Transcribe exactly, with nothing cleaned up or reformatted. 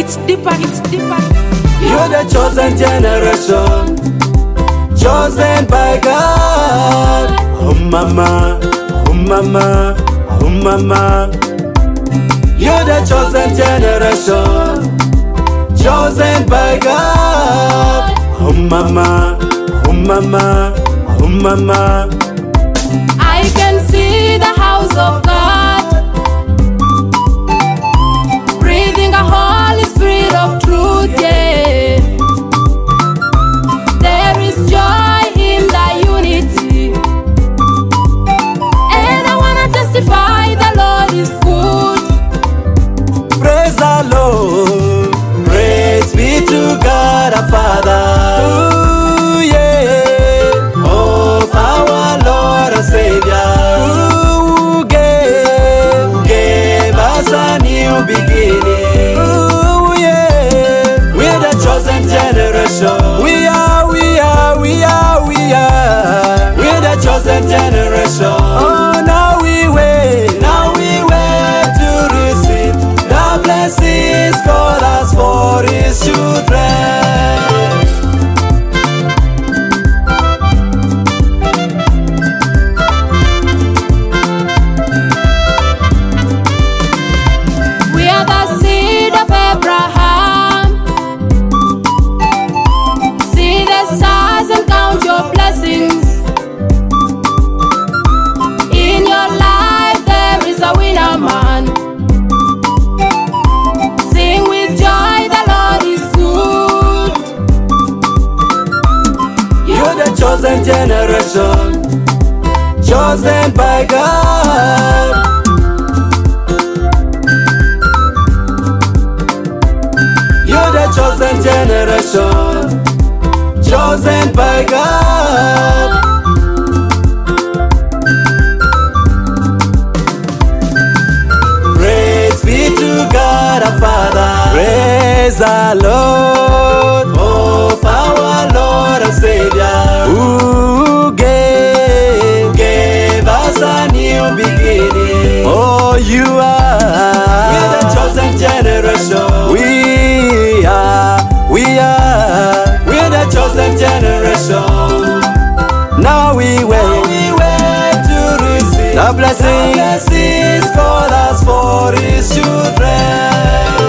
It's deeper, it's deeper. You're the chosen generation, chosen by God. Oh mama, oh mama, oh mama. You're the chosen generation, chosen by God. Oh mama, oh mama, oh mama. I can see the house of God, breathing a Holy Spirit of truth, yeah. There is joy in the unity, and I wanna testify the Lord is good. Praise the Lord, praise be to God our Father. Ooh, yeah, of our Lord and Savior, who gave, gave us a new beginning. Ooh, yeah, we're the chosen generation. We are, we are, we are, we are. We're the chosen generation. Oh, now we wait, now we wait to receive the blessings God has for His children. We are the seed of Abraham. See the stars and count your blessings. In your life there is a winner man. Sing with joy, the Lord is good. You're the chosen generation, chosen by God. You're the chosen generation, chosen by God. Praise be to God our Father. Praise the Lord, of our Lord and Savior, who gave, gave us a new beginning. Oh, you are, we're the chosen generation. We are, we are, we're the chosen generation. Now we wait, now we wait to receive the blessings God has for His children.